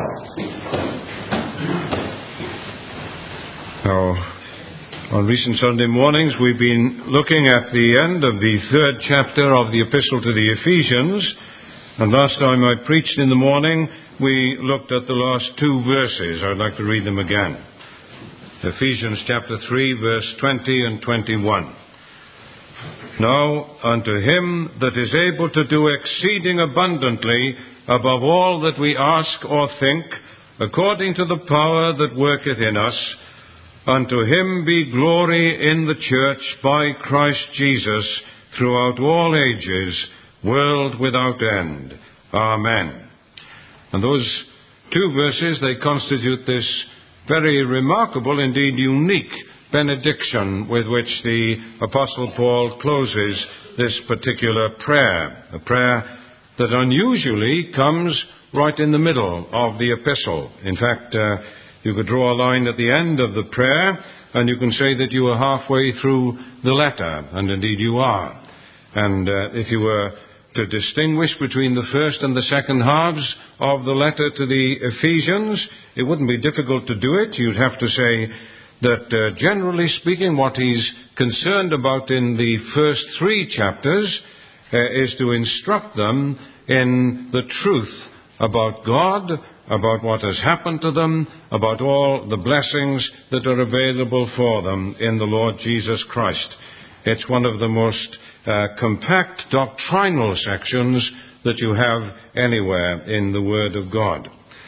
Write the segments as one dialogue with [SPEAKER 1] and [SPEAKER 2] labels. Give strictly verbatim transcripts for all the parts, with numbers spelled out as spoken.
[SPEAKER 1] Now, on recent Sunday mornings, we've been looking at the end of the third chapter of the Epistle to the Ephesians. And last time I preached in the morning, we looked at the last two verses. I'd like to read them again. Ephesians chapter three, verse twenty and twenty-one. Now unto him that is able to do exceeding abundantly above all that we ask or think, according to the power that worketh in us, unto him be glory in the church by Christ Jesus throughout all ages, world without end. Amen. And those two verses, they constitute this very remarkable, indeed unique, benediction with which the Apostle Paul closes this particular prayer, a prayer that unusually comes right in the middle of the epistle. In fact, uh, you could draw a line at the end of the prayer, and you can say that you are halfway through the letter, and indeed you are. And uh, if you were to distinguish between the first and the second halves of the letter to the Ephesians, it wouldn't be difficult to do it. You'd have to say that, uh, generally speaking, what he's concerned about in the first three chapters uh, is to instruct them in the truth about God, about what has happened to them, about all the blessings that are available for them in the Lord Jesus Christ. It's one of the most uh, compact doctrinal sections that you have anywhere in the Word of God.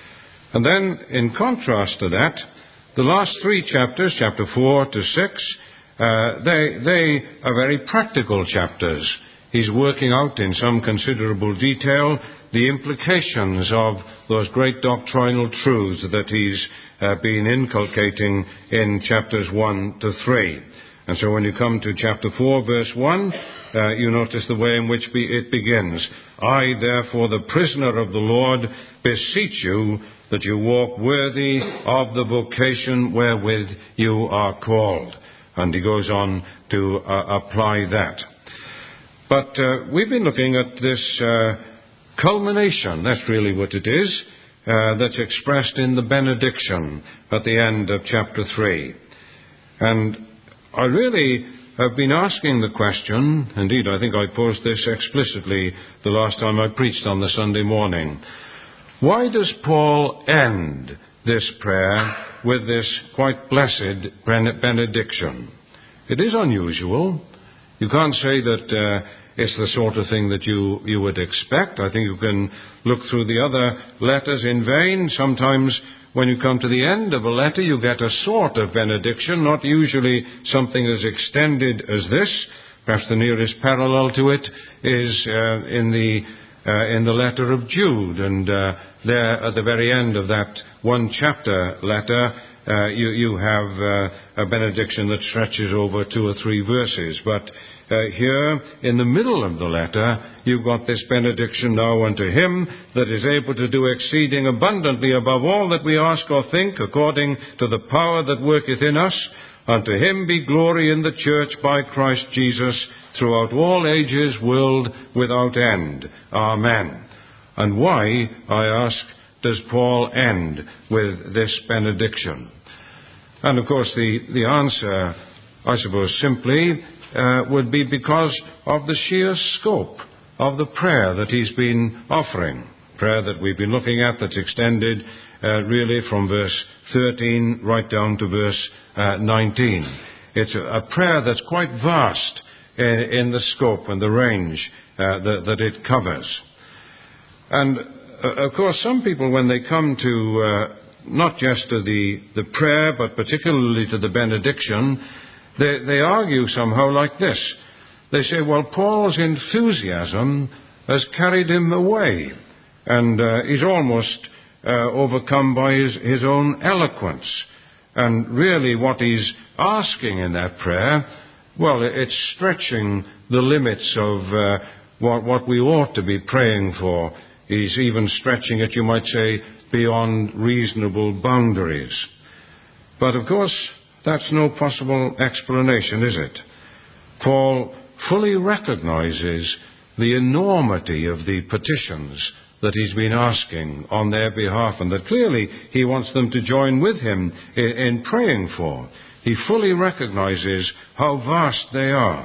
[SPEAKER 1] And then, in contrast to that, the last three chapters, chapter four to six, uh, they, they are very practical chapters. He's working out in some considerable detail the implications of those great doctrinal truths that he's uh, been inculcating in chapters one to three. And so when you come to chapter four, verse one, uh, you notice the way in which be, it begins. I, therefore, the prisoner of the Lord, beseech you that you walk worthy of the vocation wherewith you are called. And he goes on to uh, apply that. But uh, we've been looking at this uh, culmination, that's really what it is, uh, that's expressed in the benediction at the end of chapter three. And I really have been asking the question, indeed I think I posed this explicitly the last time I preached on the Sunday morning. Why does Paul end this prayer with this quite blessed benediction? It is unusual. You can't say that uh, it's the sort of thing that you, you would expect. I think you can look through the other letters in vain. Sometimes when you come to the end of a letter, you get a sort of benediction, not usually something as extended as this. Perhaps the nearest parallel to it is uh, in the uh, in the letter of Jude, and uh, there at the very end of that one chapter letter, uh, you, you have uh, a benediction that stretches over two or three verses. But uh, here, in the middle of the letter, you've got this benediction now unto him that is able to do exceeding abundantly above all that we ask or think, according to the power that worketh in us. Unto him be glory in the church by Christ Jesus throughout all ages, world without end. Amen. And why, I ask, does Paul end with this benediction? And of course the, the answer, I suppose simply, uh, would be because of the sheer scope of the prayer that he's been offering. Prayer that we've been looking at that's extended uh, really from verse thirteen right down to verse uh, nineteen. It's a, a prayer that's quite vast in, in the scope and the range uh, that, that it covers. And uh, of course some people, when they come to uh, not just to the, the prayer, but particularly to the benediction, they, they argue somehow like this. They say, well, Paul's enthusiasm has carried him away, and uh, he's almost uh, overcome by his, his own eloquence. And really what he's asking in that prayer, well, it's stretching the limits of uh, what, what we ought to be praying for. He's even stretching it, you might say, beyond reasonable boundaries. But of course, that's no possible explanation, is it? Paul fully recognizes the enormity of the petitions that he's been asking on their behalf, and that clearly he wants them to join with him in, in praying for. He fully recognizes how vast they are.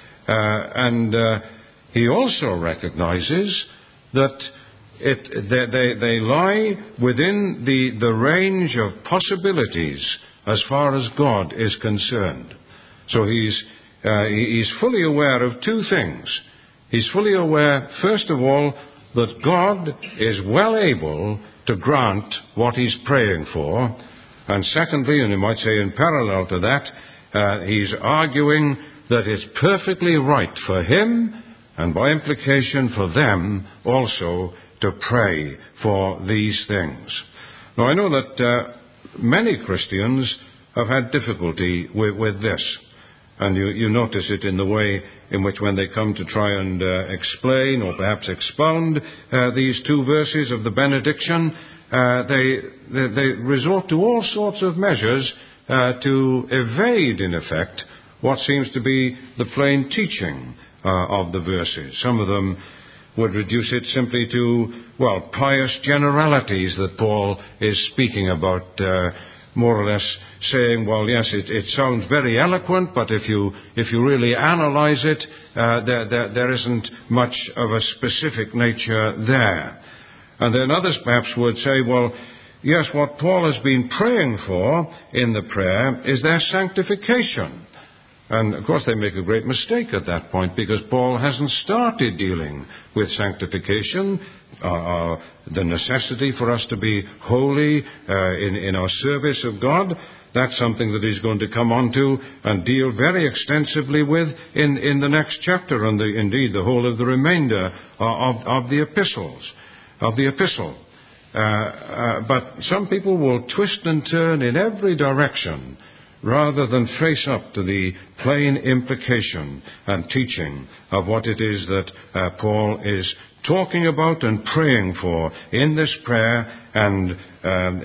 [SPEAKER 1] Uh, and uh, he also recognizes that it, they, they, they lie within the, the range of possibilities as far as God is concerned. So he's, uh, he's fully aware of two things. He's fully aware, first of all, that God is well able to grant what he's praying for. And secondly, and you might say in parallel to that, uh, he's arguing that it's perfectly right for him, and by implication for them also, to pray for these things. Now, I know that uh, many Christians have had difficulty with, with this. And you, you notice it in the way in which when they come to try and uh, explain or perhaps expound uh, these two verses of the benediction, uh, they, they, they resort to all sorts of measures uh, to evade, in effect, what seems to be the plain teaching uh, of the verses. Some of them would reduce it simply to, well, pious generalities that Paul is speaking about, uh, more or less saying, well, yes, it, it sounds very eloquent, but if you if you really analyze it, uh, there, there, there isn't much of a specific nature there. And then others perhaps would say, well, yes, what Paul has been praying for in the prayer is their sanctification. And, of course, they make a great mistake at that point, because Paul hasn't started dealing with sanctification, uh, uh, the necessity for us to be holy uh, in, in our service of God. That's something that he's going to come on to and deal very extensively with in, in the next chapter, and the, indeed the whole of the remainder of, of the epistles, of the epistle. Uh, uh, but some people will twist and turn in every direction, rather than face up to the plain implication and teaching of what it is that uh, Paul is talking about and praying for in this prayer, and um,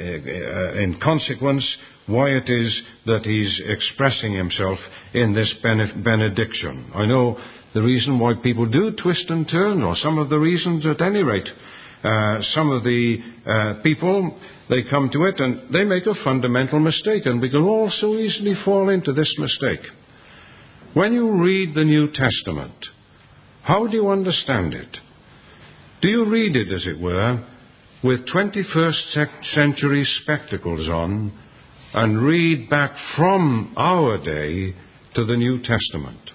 [SPEAKER 1] in consequence, why it is that he's expressing himself in this benediction. I know the reason why people do twist and turn, or some of the reasons at any rate. Uh, some of the uh, people, they come to it and they make a fundamental mistake, and we can all so easily fall into this mistake. When you read the New Testament, how do you understand it? Do you read it, as it were, with twenty-first century spectacles on, and read back from our day to the New Testament?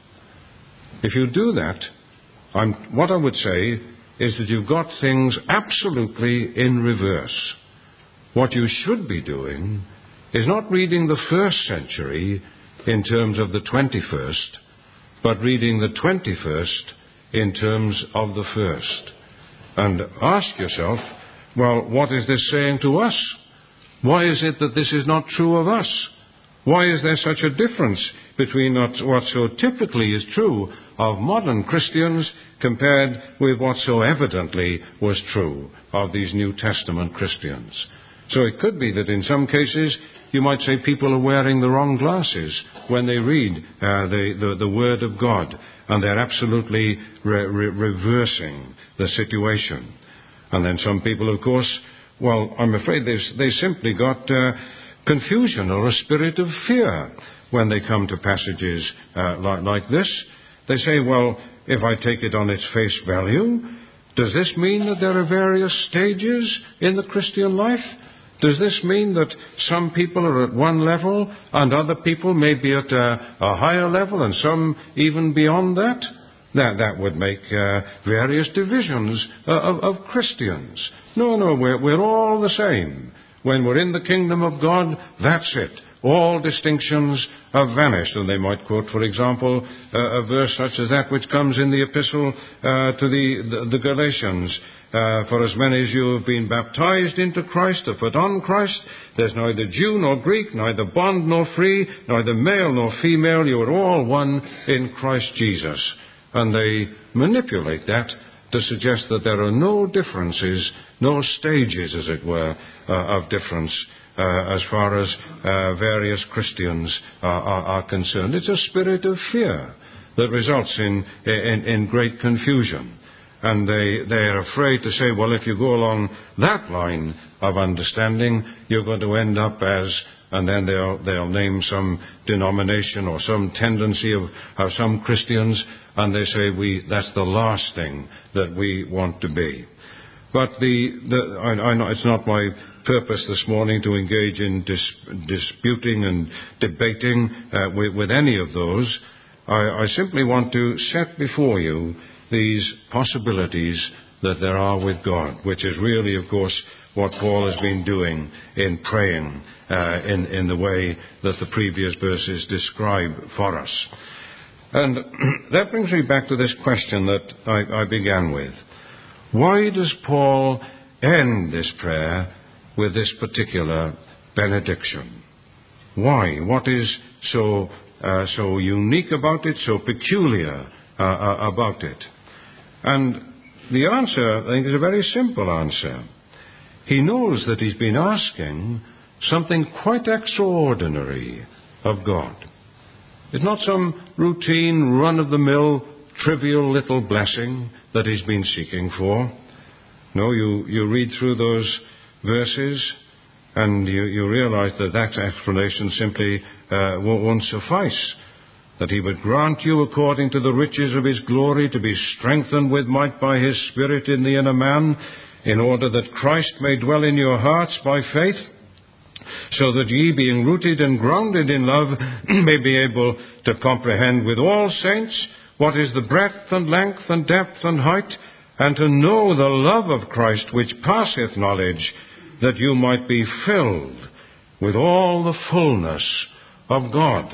[SPEAKER 1] If you do that, I'm, what I would say is that you've got things absolutely in reverse. What you should be doing is not reading the first century in terms of the twenty-first, but reading the twenty-first in terms of the first. And ask yourself, well, what is this saying to us? Why is it that this is not true of us? Why is there such a difference between what so typically is true of modern Christians compared with what so evidently was true of these New Testament Christians? So it could be that in some cases you might say people are wearing the wrong glasses when they read uh, the, the, the Word of God, and they're absolutely re- re- reversing the situation. And then some people, of course, well, I'm afraid they've, they simply got uh, confusion or a spirit of fear when they come to passages uh, like, like this. They say, well, if I take it on its face value, does this mean that there are various stages in the Christian life? Does this mean that some people are at one level and other people may be at a, a higher level, and some even beyond that? That, that would make uh, various divisions uh, of, of Christians. No, no, we're, we're all the same. When we're in the kingdom of God, that's it. All distinctions have vanished. And they might quote, for example, uh, a verse such as that which comes in the epistle uh, to the, the, the Galatians. Uh, For as many as you have been baptized into Christ, have put on Christ, there's neither Jew nor Greek, neither bond nor free, neither male nor female, you are all one in Christ Jesus. And they manipulate that to suggest that there are no differences, no stages, as it were, uh, of difference uh, as far as uh, various Christians uh, are, are concerned. It's a spirit of fear that results in, in, in great confusion. and they, they are afraid to say, well, if you go along that line of understanding, you're going to end up as, and then they'll, they'll name some denomination or some tendency of, of some Christians, and they say, we, that's the last thing that we want to be. But the, the I, I know it's not my purpose this morning to engage in dis, disputing and debating uh, with, with any of those. I, I simply want to set before you these possibilities that there are with God, which is really, of course, what Paul has been doing in praying uh, in, in the way that the previous verses describe for us. And that brings me back to this question that I, I began with. Why does Paul end this prayer with this particular benediction? Why? What is so uh, so unique about it, so peculiar uh, uh, about it? And the answer, I think, is a very simple answer. He knows that he's been asking something quite extraordinary of God. It's not some routine, run-of-the-mill, trivial little blessing that he's been seeking for. No, you, you read through those verses and you, you realize that that explanation simply uh, won't, won't suffice. That he would grant you according to the riches of his glory to be strengthened with might by his Spirit in the inner man, in order that Christ may dwell in your hearts by faith, so that ye, being rooted and grounded in love, may be able to comprehend with all saints what is the breadth and length and depth and height, and to know the love of Christ which passeth knowledge, that you might be filled with all the fullness of God.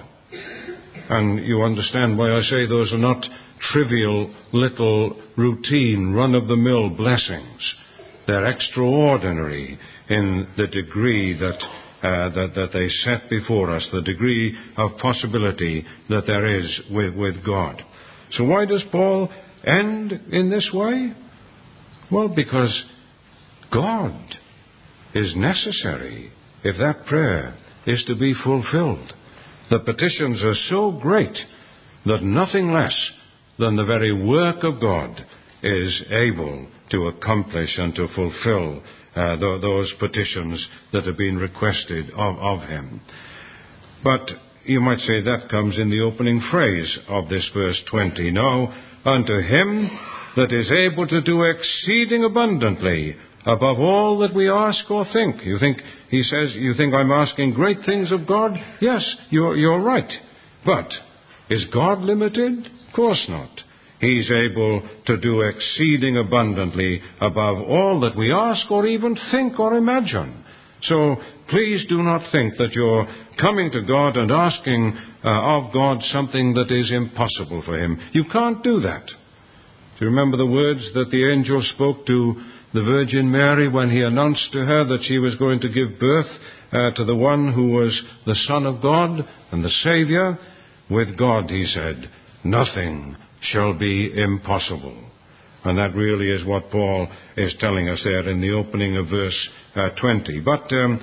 [SPEAKER 1] And you understand why I say those are not trivial, little, routine, run-of-the-mill blessings. They're extraordinary in the degree that, uh, that, that they set before us, the degree of possibility that there is with, with God. So why does Paul end in this way? Well, because God is necessary if that prayer is to be fulfilled. The petitions are so great that nothing less than the very work of God is able to accomplish and to fulfill uh, th- those petitions that have been requested of, of him. But you might say that comes in the opening phrase of this verse twenty. Now, unto him that is able to do exceeding abundantly above all that we ask or think. You think, he says, you think I'm asking great things of God? Yes, you're, you're right. But is God limited? Of course not. He's able to do exceeding abundantly above all that we ask or even think or imagine. So please do not think that you're coming to God and asking uh, of God something that is impossible for him. You can't do that. Do you remember the words that the angel spoke to the Virgin Mary when he announced to her that she was going to give birth uh, to the one who was the Son of God and the Saviour? With God, he said, nothing shall be impossible. And that really is what Paul is telling us there in the opening of verse uh, twenty. But um,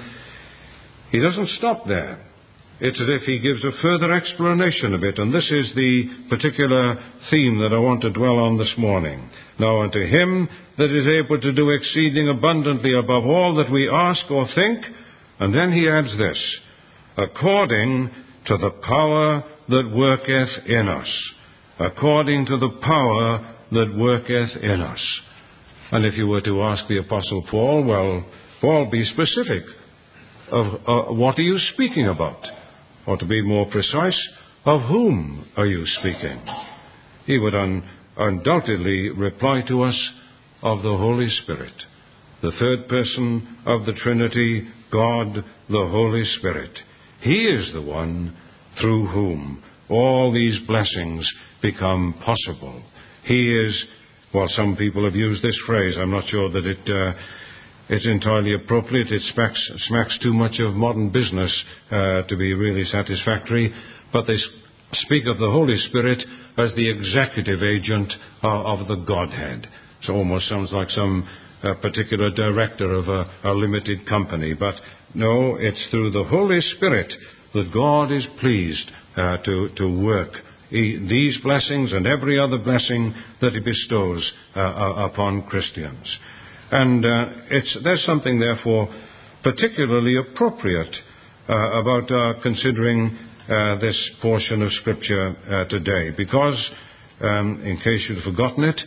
[SPEAKER 1] he doesn't stop there. It's as if he gives a further explanation of it, and this is the particular theme that I want to dwell on this morning. Now unto him that is able to do exceeding abundantly above all that we ask or think, and then he adds this, according to the power that worketh in us. According to the power that worketh in us. And if you were to ask the Apostle Paul, well, Paul, be specific. Of uh, what are you speaking about? Or to be more precise, of whom are you speaking? He would un- undoubtedly reply to us of the Holy Spirit, the third person of the Trinity, God, the Holy Spirit. He is the one through whom all these blessings become possible. He is, well, some people have used this phrase. I'm not sure that it uh, is entirely appropriate. It smacks, smacks too much of modern business uh, to be really satisfactory. But they speak of the Holy Spirit as the executive agent of, of the Godhead. So it almost sounds like some uh, particular director of a, a limited company. But no, it's through the Holy Spirit that God is pleased uh, to, to work he, these blessings and every other blessing that he bestows uh, upon Christians. And uh, it's, there's something, therefore, particularly appropriate uh, about uh, considering uh, this portion of Scripture uh, today, because, um, in case you'd forgotten it,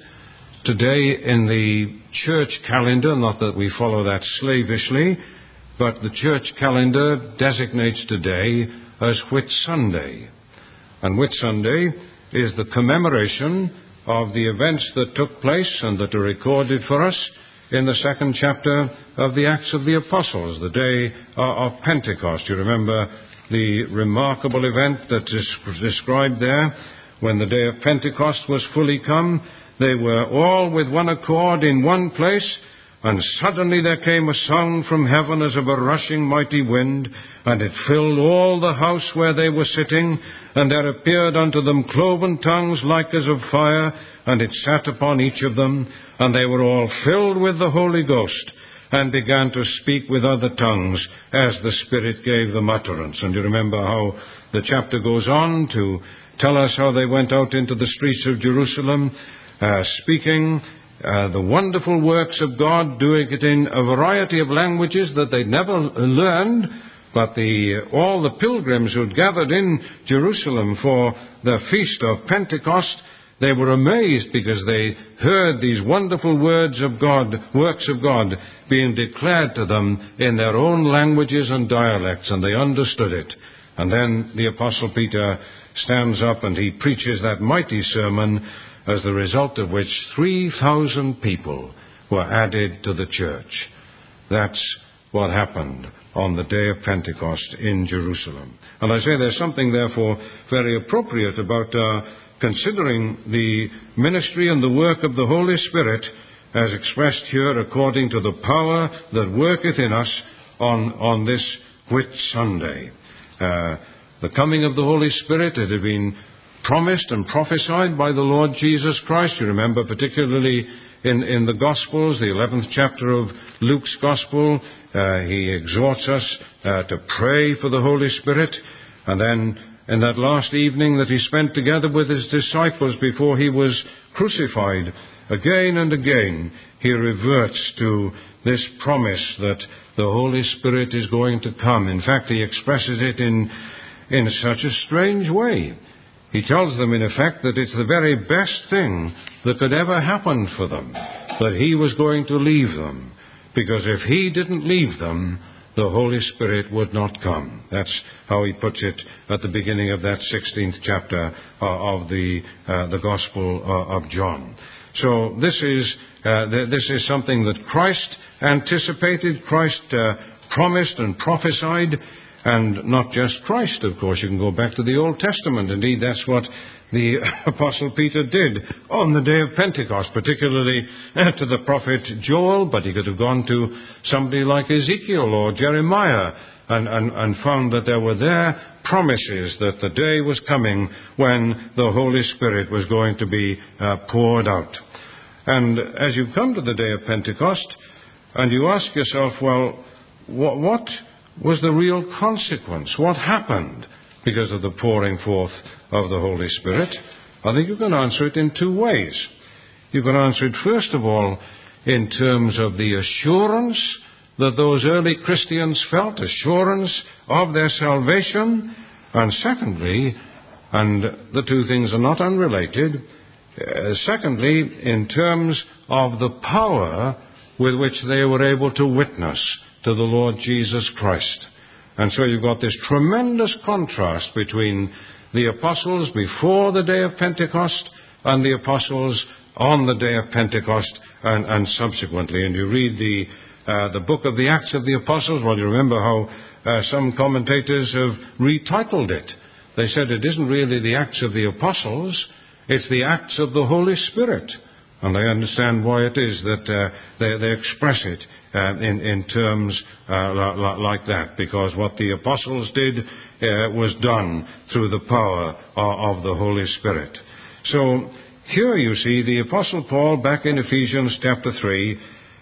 [SPEAKER 1] today in the church calendar, not that we follow that slavishly, but the church calendar designates today as Whit Sunday. And Whit Sunday is the commemoration of the events that took place and that are recorded for us in the second chapter of the Acts of the Apostles, the day of Pentecost. You remember the remarkable event that is described there. When the day of Pentecost was fully come, they were all with one accord in one place, and suddenly there came a sound from heaven as of a rushing mighty wind, and it filled all the house where they were sitting, and there appeared unto them cloven tongues like as of fire, and it sat upon each of them, and they were all filled with the Holy Ghost, and began to speak with other tongues as the Spirit gave them utterance. And you remember how the chapter goes on to tell us how they went out into the streets of Jerusalem, uh, speaking uh, the wonderful works of God, doing it in a variety of languages that they'd never learned. But the, all the pilgrims who'd gathered in Jerusalem for the feast of Pentecost, they were amazed because they heard these wonderful words of God, works of God, being declared to them in their own languages and dialects, and they understood it. And then the Apostle Peter stands up and he preaches that mighty sermon, as the result of which three thousand people were added to the church. That's what happened on the day of Pentecost in Jerusalem. And I say there's something, therefore, very appropriate about uh, considering the ministry and the work of the Holy Spirit as expressed here according to the power that worketh in us on, on this Whit Sunday. Uh, the coming of the Holy Spirit, it had been promised and prophesied by the Lord Jesus Christ. You remember particularly in, in the Gospels, the eleventh chapter of Luke's Gospel, uh, he exhorts us uh, to pray for the Holy Spirit. And then in that last evening that he spent together with his disciples before he was crucified, again and again he reverts to this promise that the Holy Spirit is going to come. In fact, he expresses it in, in such a strange way. He tells them, in effect, that it's the very best thing that could ever happen for them, that he was going to leave them, because if he didn't leave them, the Holy Spirit would not come. That's how he puts it at the beginning of that sixteenth chapter uh, of the uh, the Gospel uh, of John. So this is uh, th- this is something that Christ anticipated, Christ uh, promised and prophesied, and not just Christ, of course. You can go back to the Old Testament. Indeed, that's what the Apostle Peter did on the day of Pentecost, particularly to the prophet Joel, but he could have gone to somebody like Ezekiel or Jeremiah and, and, and found that there were there promises that the day was coming when the Holy Spirit was going to be uh, poured out. And as you come to the day of Pentecost, and you ask yourself, well, what... what was the real consequence? What happened because of the pouring forth of the Holy Spirit? I think you can answer it in two ways. You can answer it, first of all, in terms of the assurance that those early Christians felt, assurance of their salvation, and secondly, and the two things are not unrelated, uh, secondly, in terms of the power with which they were able to witness to the Lord Jesus Christ. And so you've got this tremendous contrast between the apostles before the day of Pentecost and the apostles on the day of Pentecost and, and subsequently. And you read the uh, the book of the Acts of the Apostles. Well, you remember how uh, some commentators have retitled it. They said it isn't really the Acts of the Apostles, it's the Acts of the Holy Spirit. And I understand why it is that uh, they, they express it uh, in, in terms uh, like that, because what the apostles did uh, was done through the power of, of the Holy Spirit. So here you see the Apostle Paul back in Ephesians chapter three,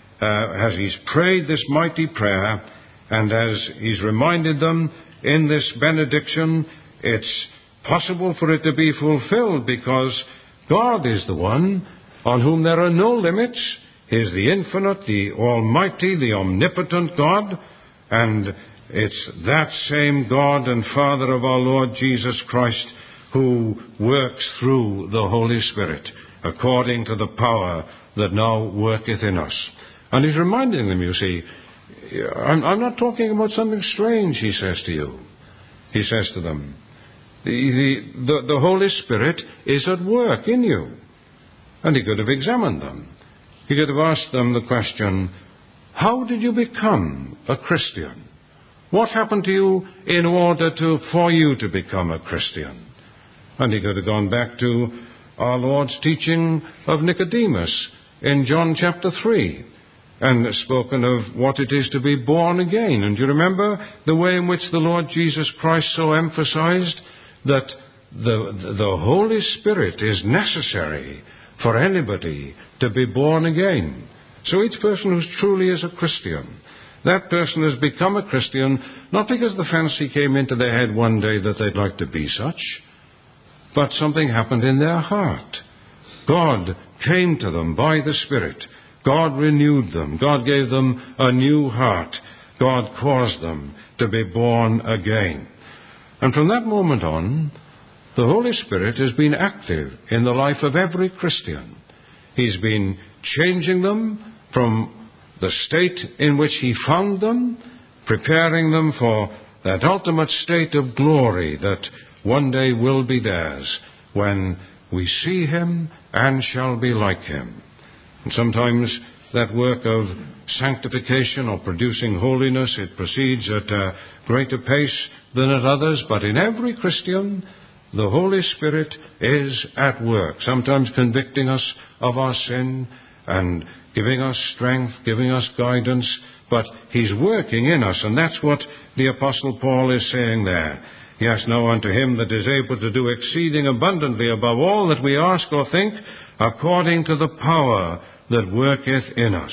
[SPEAKER 1] uh, as he's prayed this mighty prayer, and as he's reminded them in this benediction, it's possible for it to be fulfilled because God is the one on whom there are no limits. He is the infinite, the almighty, the omnipotent God, and it's that same God and Father of our Lord Jesus Christ who works through the Holy Spirit according to the power that now worketh in us. And he's reminding them, you see, I'm, I'm not talking about something strange, he says to you. He says to them, the, the, the, the Holy Spirit is at work in you. And he could have examined them. He could have asked them the question, how did you become a Christian? What happened to you in order to, for you to become a Christian? And he could have gone back to our Lord's teaching of Nicodemus in John chapter three and spoken of what it is to be born again. And you remember the way in which the Lord Jesus Christ so emphasized that the, the Holy Spirit is necessary for anybody to be born again. So each person who truly is a Christian, that person has become a Christian not because the fancy came into their head one day that they'd like to be such, but something happened in their heart. God came to them by the Spirit. God renewed them. God gave them a new heart. God caused them to be born again. And from that moment on, the Holy Spirit has been active in the life of every Christian. He's been changing them from the state in which he found them, preparing them for that ultimate state of glory that one day will be theirs when we see him and shall be like him. And sometimes that work of sanctification or producing holiness, it proceeds at a greater pace than at others, but in every Christian, the Holy Spirit is at work, sometimes convicting us of our sin and giving us strength, giving us guidance, but he's working in us, and that's what the Apostle Paul is saying there. Yes, now unto him that is able to do exceeding abundantly above all that we ask or think, according to the power that worketh in us.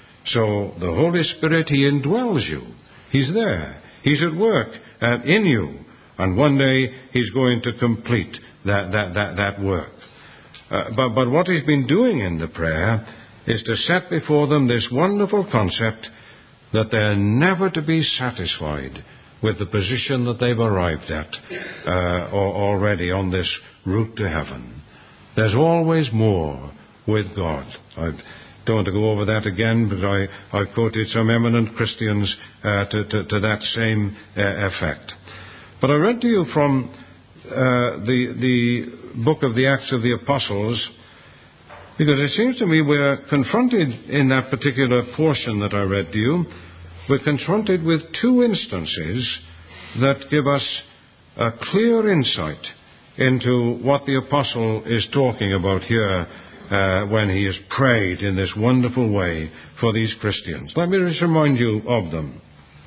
[SPEAKER 1] So the Holy Spirit, he indwells you. He's there. He's at work and in you. And one day he's going to complete that, that, that, that work. Uh, but, but what he's been doing in the prayer is to set before them this wonderful concept that they're never to be satisfied with the position that they've arrived at uh, or already on this route to heaven. There's always more with God. I don't want to go over that again, but I, I quoted some eminent Christians uh, to, to, to that same uh, effect. But I read to you from uh, the, the book of the Acts of the Apostles, because it seems to me we're confronted in that particular portion that I read to you, we're confronted with two instances that give us a clear insight into what the apostle is talking about here uh, when he has prayed in this wonderful way for these Christians. Let me just remind you of them.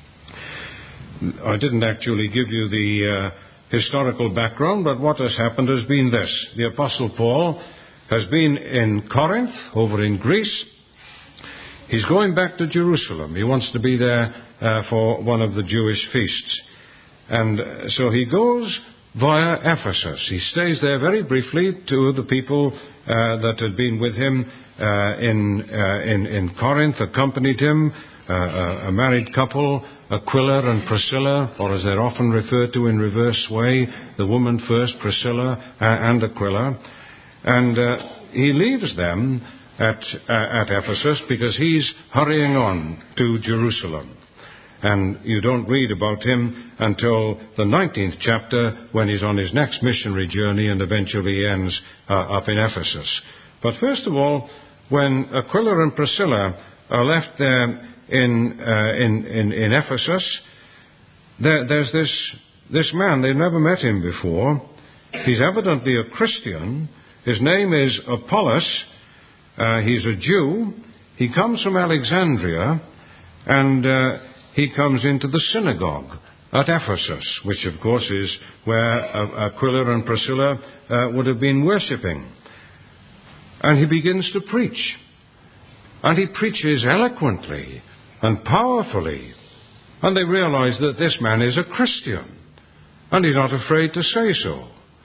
[SPEAKER 1] I didn't actually give you the uh, historical background, but what has happened has been this. The Apostle Paul has been in Corinth, over in Greece. He's going back to Jerusalem. He wants to be there uh, for one of the Jewish feasts. And so he goes via Ephesus. He stays there very briefly. Two of the people uh, that had been with him uh, in, uh, in, in Corinth accompanied him, uh, a, a married couple, Aquila and Priscilla, or as they're often referred to in reverse way, the woman first, Priscilla uh, and Aquila. And uh, he leaves them at, uh, at Ephesus because he's hurrying on to Jerusalem. And you don't read about him until the nineteenth chapter, when he's on his next missionary journey and eventually ends uh, up in Ephesus. But first of all, when Aquila and Priscilla are left there in, uh, in, in, in Ephesus, there, there's this, this man. They've never met him before. He's evidently a Christian. His name is Apollos. Uh, he's a Jew. He comes from Alexandria, and uh, he comes into the synagogue at Ephesus, which of course is where Aquila and Priscilla uh, would have been worshipping. And he begins to preach. And he preaches eloquently and powerfully. And they realize that this man is a Christian. And he's not afraid to say so.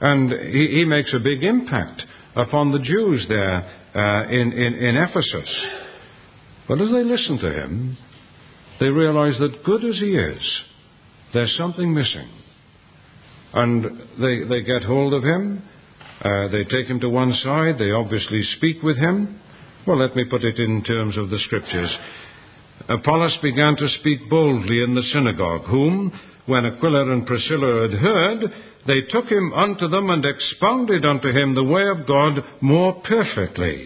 [SPEAKER 1] And he, he makes a big impact upon the Jews there uh, in, in, in Ephesus. But as they listen to him, they realize that good as he is, there's something missing. And they, they get hold of him. Uh, they take him to one side. They obviously speak with him. Well, let me put it in terms of the Scriptures. Apollos began to speak boldly in the synagogue, whom, when Aquila and Priscilla had heard, they took him unto them and expounded unto him the way of God more perfectly.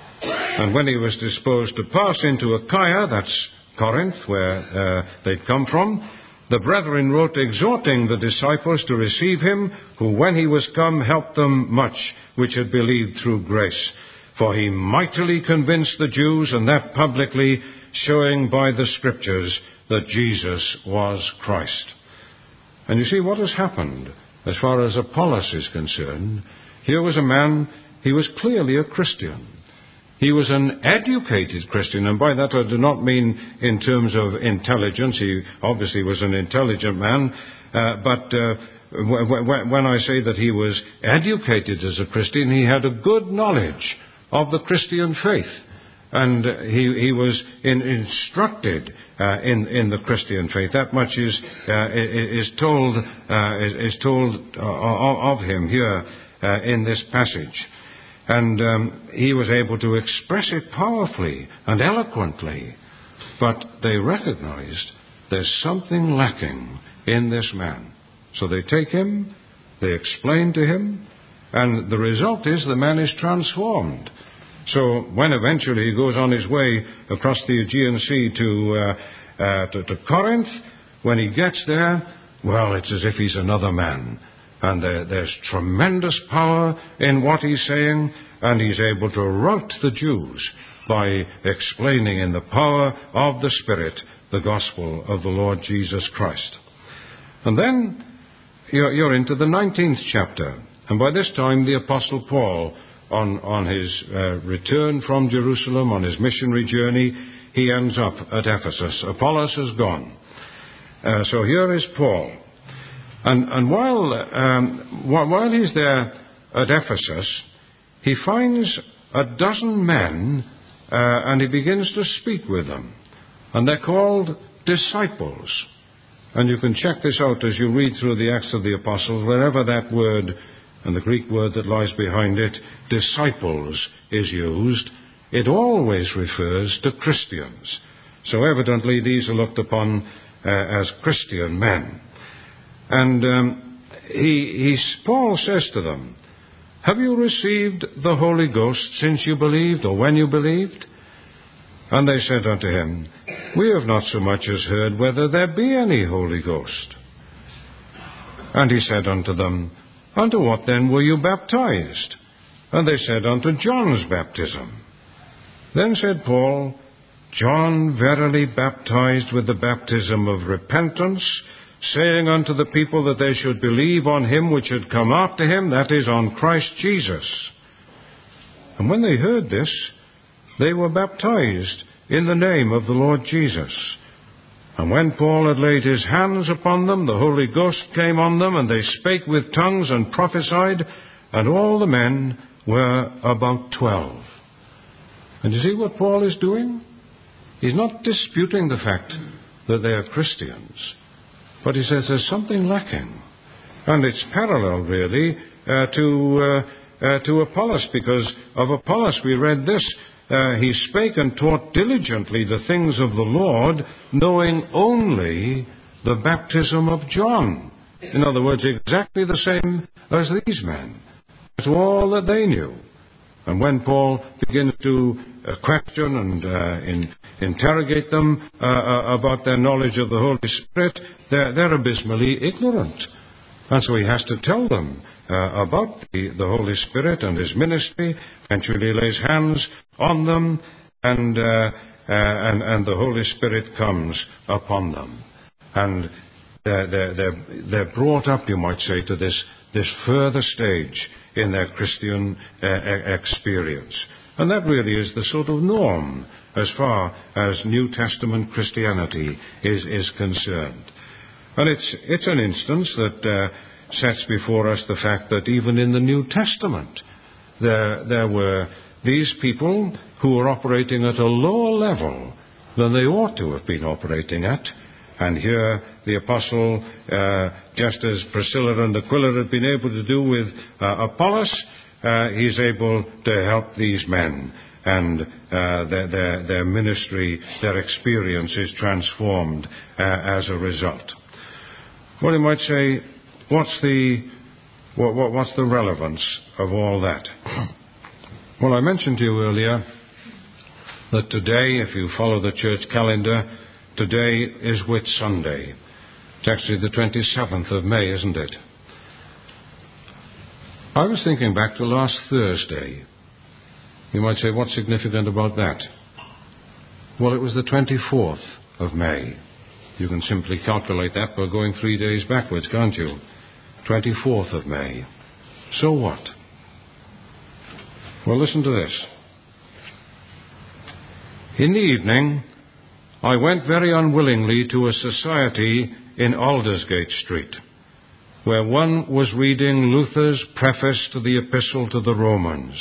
[SPEAKER 1] And when he was disposed to pass into Achaia, that's Corinth, where uh, they'd come from, the brethren wrote exhorting the disciples to receive him, who when he was come helped them much, which had believed through grace. For he mightily convinced the Jews, and that publicly, showing by the Scriptures that Jesus was Christ. And you see what has happened as far as Apollos is concerned. Here was a man, he was clearly a Christian. He was an educated Christian, and by that I do not mean in terms of intelligence. He obviously was an intelligent man, uh, but uh, w- w- when I say that he was educated as a Christian, he had a good knowledge of the Christian faith, and he, he was in, instructed uh, in, in the Christian faith. That much is uh, is told uh, is, is told uh, of him here uh, in this passage. And um, he was able to express it powerfully and eloquently. But they recognized there's something lacking in this man. So they take him, they explain to him, and the result is the man is transformed. So when eventually he goes on his way across the Aegean Sea to, uh, uh, to, to Corinth, when he gets there, well, it's as if he's another man. And there, there's tremendous power in what he's saying, and he's able to rout the Jews by explaining in the power of the Spirit the gospel of the Lord Jesus Christ. And then you're, you're into the nineteenth chapter, and by this time the Apostle Paul, on, on his uh, return from Jerusalem, on his missionary journey, he ends up at Ephesus. Apollos is gone. Uh, so here is Paul. And, and while, um, while he's there at Ephesus, he finds a dozen men, uh, and he begins to speak with them. And they're called disciples. And you can check this out as you read through the Acts of the Apostles, wherever that word, and the Greek word that lies behind it, disciples, is used, it always refers to Christians. So evidently these are looked upon uh, as Christian men. And um, he, he, Paul says to them, have you received the Holy Ghost since you believed, or when you believed? And they said unto him, we have not so much as heard whether there be any Holy Ghost. And he said unto them, unto what then were you baptized? And they said, unto John's baptism. Then said Paul, John verily baptized with the baptism of repentance, saying unto the people that they should believe on him which had come after him, that is, on Christ Jesus. And when they heard this, they were baptized in the name of the Lord Jesus. And when Paul had laid his hands upon them, the Holy Ghost came on them, and they spake with tongues and prophesied, and all the men were about twelve. And you see what Paul is doing? He's not disputing the fact that they are Christians. But he says there's something lacking. And it's parallel, really, uh, to uh, uh, to Apollos, because of Apollos we read this. Uh, he spake and taught diligently the things of the Lord, knowing only the baptism of John. In other words, exactly the same as these men. That's all that they knew. And when Paul begins to uh, question and uh, in, interrogate them uh, uh, about their knowledge of the Holy Spirit, they're, they're abysmally ignorant. And so he has to tell them uh, about the, the Holy Spirit and his ministry. Eventually lays hands on them, and, uh, uh, and, and the Holy Spirit comes upon them. And they're, they're, they're, they're brought up, you might say, to this, this further stage in their Christian uh, experience. And that really is the sort of norm as far as New Testament Christianity is, is concerned. And it's, it's an instance that uh, sets before us the fact that even in the New Testament, there, there were these people who were operating at a lower level than they ought to have been operating at. And here the apostle, uh, just as Priscilla and Aquila had been able to do with uh, Apollos, uh, he's able to help these men. And uh, their, their, their ministry, their experience is transformed uh, as a result. Well, you might say, what's the, what, what, what's the relevance of all that? Well, I mentioned to you earlier that today, if you follow the church calendar, today is Whit Sunday. It's actually the twenty-seventh of May, isn't it? I was thinking back to last Thursday. You might say, what's significant about that? Well, it was the twenty-fourth of May. You can simply calculate that by going three days backwards, can't you? twenty-fourth of May. So what? Well, listen to this. In the evening, I went very unwillingly to a society in Aldersgate Street, where one was reading Luther's preface to the Epistle to the Romans.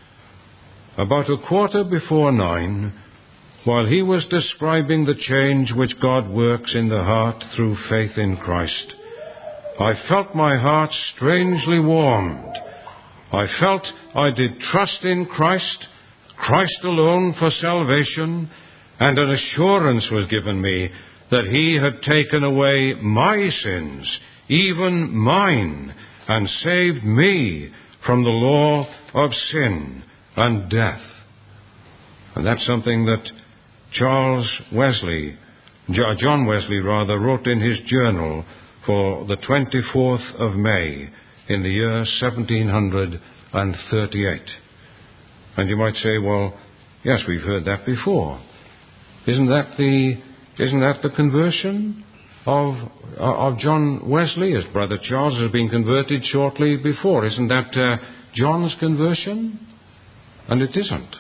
[SPEAKER 1] About a quarter before nine, while he was describing the change which God works in the heart through faith in Christ, I felt my heart strangely warmed. I felt I did trust in Christ, Christ alone for salvation, and an assurance was given me that he had taken away my sins, even mine, and saved me from the law of sin and death. And that's something that Charles Wesley, John Wesley rather, wrote in his journal for the twenty-fourth of May in the year seventeen thirty-eight. And you might say, well, yes, we've heard that before. Isn't that the isn't that the conversion of of John Wesley? His brother Charles has been converted shortly before. Isn't that uh, John's conversion? And it isn't.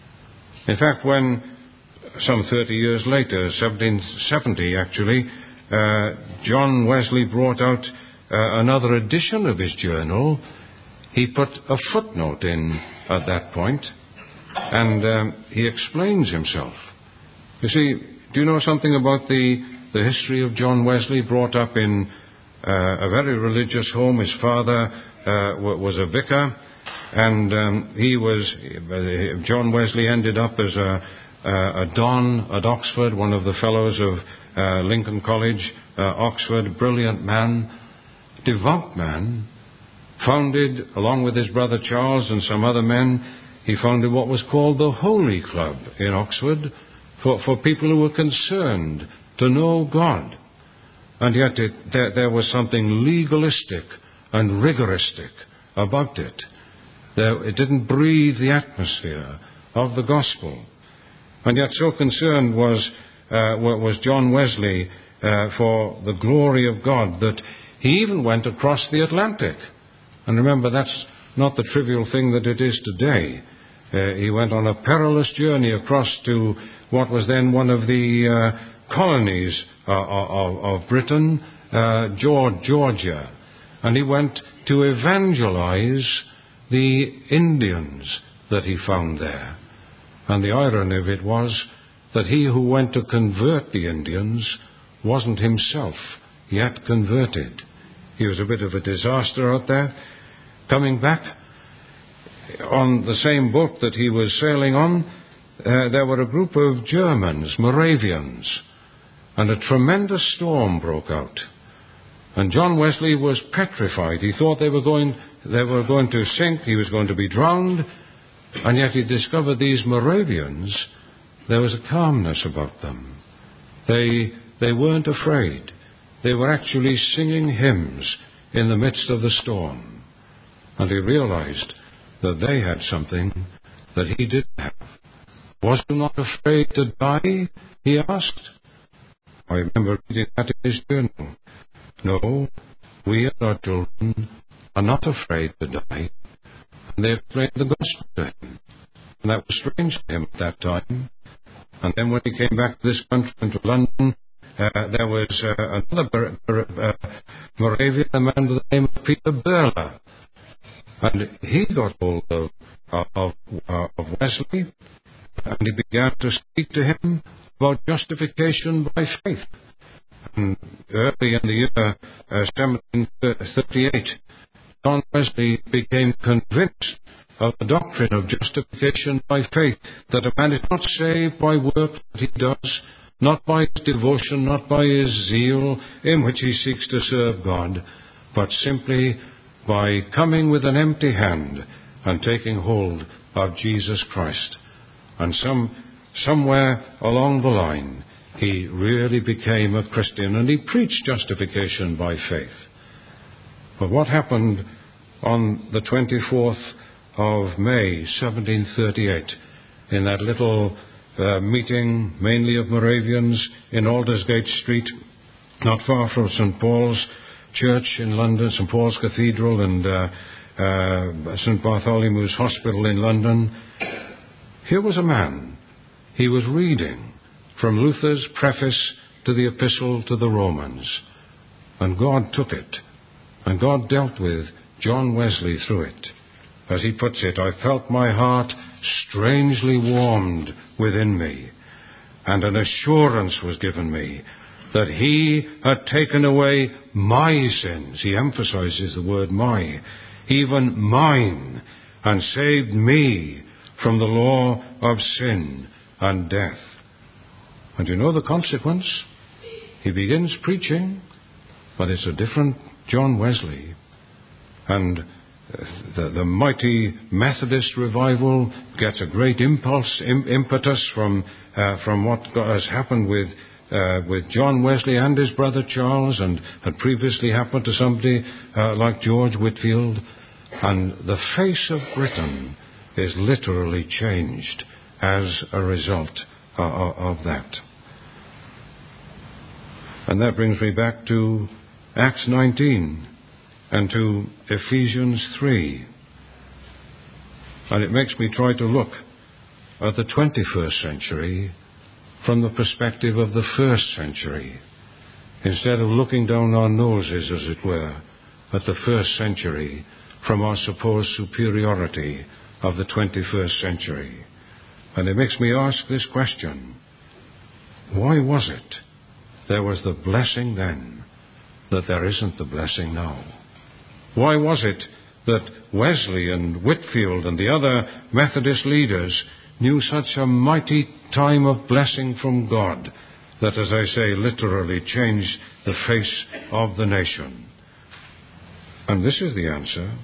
[SPEAKER 1] In fact, when some thirty years later, seventeen seventy actually, uh, John Wesley brought out uh, another edition of his journal, he put a footnote in at that point, and um, he explains himself. You see, do you know something about the, the history of John Wesley, brought up in uh, a very religious home? His father uh, was a vicar, and um, he was, uh, John Wesley ended up as a, a don at Oxford, one of the fellows of uh, Lincoln College, uh, Oxford, brilliant man, devout man, founded, along with his brother Charles and some other men, he founded what was called the Holy Club in Oxford, for, for people who were concerned to know God. And yet it, there, there was something legalistic and rigoristic about it. There, it didn't breathe the atmosphere of the gospel. And yet so concerned was, uh, was John Wesley uh, for the glory of God that he even went across the Atlantic. And remember, that's not the trivial thing that it is today. Uh, he went on a perilous journey across to what was then one of the uh, colonies uh, of, of Britain, uh, Georgia. And he went to evangelize the Indians that he found there. And the irony of it was that he who went to convert the Indians wasn't himself yet converted. He was a bit of a disaster out there. Coming back on the same boat that he was sailing on, uh, there were a group of Germans, Moravians, and a tremendous storm broke out. And John Wesley was petrified. He thought they were going, they were going to sink, he was going to be drowned, and yet he discovered these Moravians, there was a calmness about them. They, they weren't afraid. They were actually singing hymns in the midst of the storm. And he realized that they had something that he didn't have. Was he not afraid to die? He asked. I remember reading that in his journal. No, we and our children are not afraid to die. And they explained the gospel to him. And that was strange to him at that time. And then when he came back to this country, into London, uh, there was uh, another uh, Moravian, a man with the name of Peter Burler. And he got hold of, of, of Wesley, and he began to speak to him about justification by faith. And early in the year uh, seventeen thirty-eight, John Wesley became convinced of the doctrine of justification by faith, that a man is not saved by work that he does, not by his devotion, not by his zeal in which he seeks to serve God, but simply by coming with an empty hand and taking hold of Jesus Christ. And some, somewhere along the line, he really became a Christian, and he preached justification by faith. But what happened on the twenty-fourth of May, seventeen thirty-eight, in that little uh, meeting, mainly of Moravians, in Aldersgate Street, not far from Saint Paul's Church in London, Saint Paul's Cathedral, and uh, uh, Saint Bartholomew's Hospital in London? Here was a man. He was reading from Luther's preface to the Epistle to the Romans. And God took it, and God dealt with John Wesley through it. As he puts it, I felt my heart strangely warmed within me, and an assurance was given me that he had taken away my sins. He emphasizes the word my, even mine, and saved me from the law of sin and death. And you know the consequence? He begins preaching, but it's a different John Wesley. And the, the mighty Methodist revival gets a great impulse, im, impetus from uh, from what has happened with uh, with John Wesley and his brother Charles, and had previously happened to somebody uh, like George Whitefield. And the face of Britain is literally changed as a result uh, of that. And that brings me back to Acts nineteen and to Ephesians three. And it makes me try to look at the twenty-first century from the perspective of the first century, instead of looking down our noses, as it were, at the first century from our supposed superiority of the twenty-first century. And it makes me ask this question: why was it there was the blessing then that there isn't the blessing now? Why was it that Wesley and Whitefield and the other Methodist leaders knew such a mighty time of blessing from God that, as I say, literally changed the face of the nation? And this is the answer.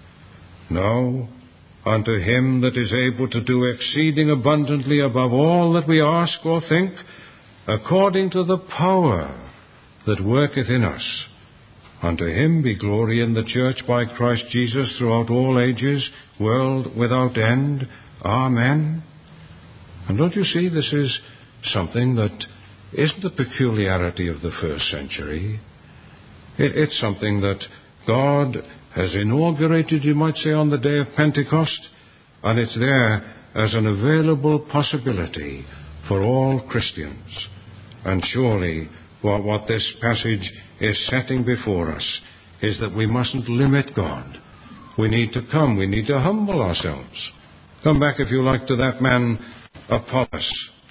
[SPEAKER 1] Now, unto him that is able to do exceeding abundantly above all that we ask or think, according to the power that worketh in us, unto him be glory in the church by Christ Jesus throughout all ages, world without end. Amen. And don't you see, this is something that isn't a peculiarity of the first century. It, it's something that God has inaugurated, you might say, on the day of Pentecost, and it's there as an available possibility for all Christians. And surely what, what this passage is setting before us is that we mustn't limit God. We need to come, we need to humble ourselves. Come back, if you like, to that man Apollos.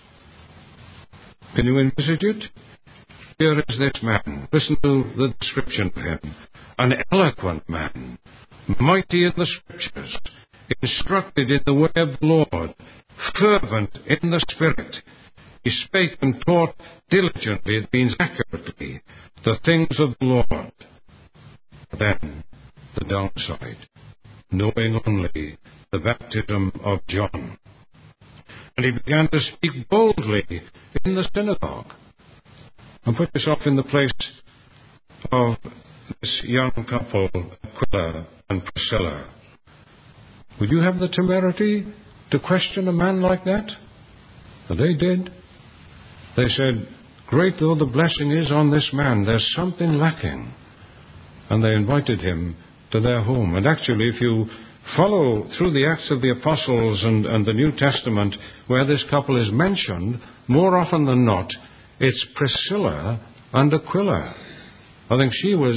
[SPEAKER 1] Can you envisage it? Here is this man. Listen to the description of him. An eloquent man, mighty in the Scriptures, instructed in the way of the Lord, fervent in the Spirit. He spake and taught diligently, it means accurately, the things of the Lord. Then, the downside, knowing only the baptism of John. And he began to speak boldly in the synagogue. And put yourself in the place of this young couple, Aquila and Priscilla. Would you have the temerity to question a man like that? Well, they did. They said, great though the blessing is on this man, there's something lacking. And they invited him to their home. And actually, if you follow through the Acts of the Apostles and, and the New Testament, where this couple is mentioned, more often than not, it's Priscilla and Aquila. I think she was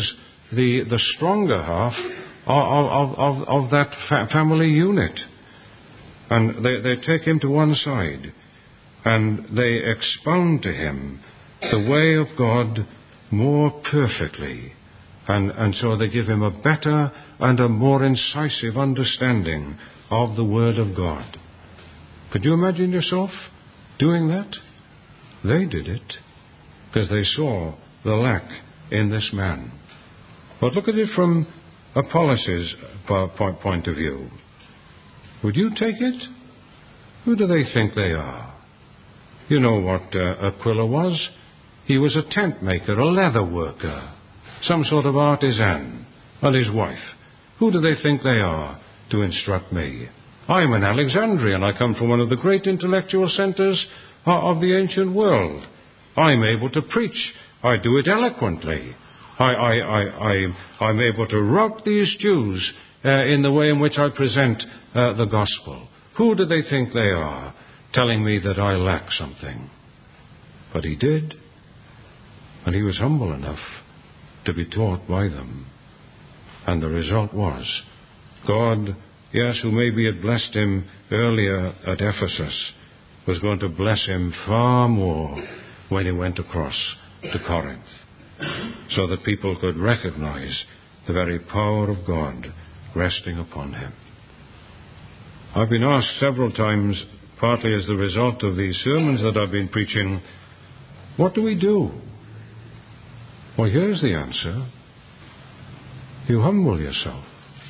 [SPEAKER 1] the, the stronger half of, of, of, of that fa- family unit. And they, they take him to one side and they expound to him the way of God more perfectly. And, and so they give him a better and a more incisive understanding of the Word of God. Could you imagine yourself doing that? They did it because they saw the lack in this man. But look at it from Apollos' point of view. Would you take it? Who do they think they are? You know what uh, Aquila was? He was a tent maker, a leather worker, some sort of artisan, and his wife. Who do they think they are to instruct me? I'm an Alexandrian. I come from one of the great intellectual centers of the ancient world. I'm able to preach. I do it eloquently. I, I, I, I, I'm able to rout these Jews uh, in the way in which I present uh, the gospel. Who do they think they are, telling me that I lack something? But he did. And he was humble enough to be taught by them. And the result was, God, yes, who maybe had blessed him earlier at Ephesus, was going to bless him far more when he went across to Corinth, so that people could recognize the very power of God resting upon him. I've been asked several times, partly as the result of these sermons that I've been preaching, what do we do? Well, here's the answer. You humble yourself.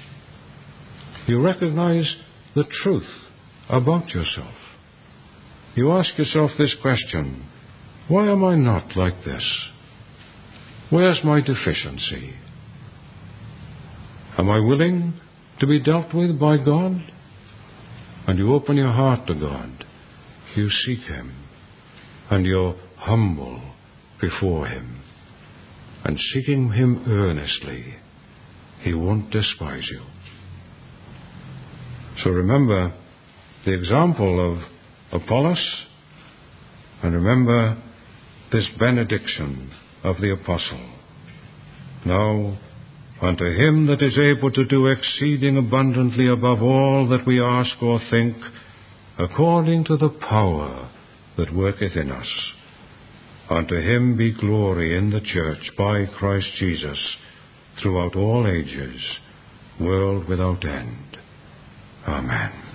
[SPEAKER 1] You recognize the truth about yourself. You ask yourself this question: why am I not like this? Where's my deficiency? Am I willing to be dealt with by God? And you open your heart to God. You seek him. And you're humble before him. And seeking him earnestly, he won't despise you. So remember the example of Apollos, and remember this benediction of the apostle. Now, unto him that is able to do exceeding abundantly above all that we ask or think, according to the power that worketh in us, unto him be glory in the church by Christ Jesus throughout all ages, world without end. Amen.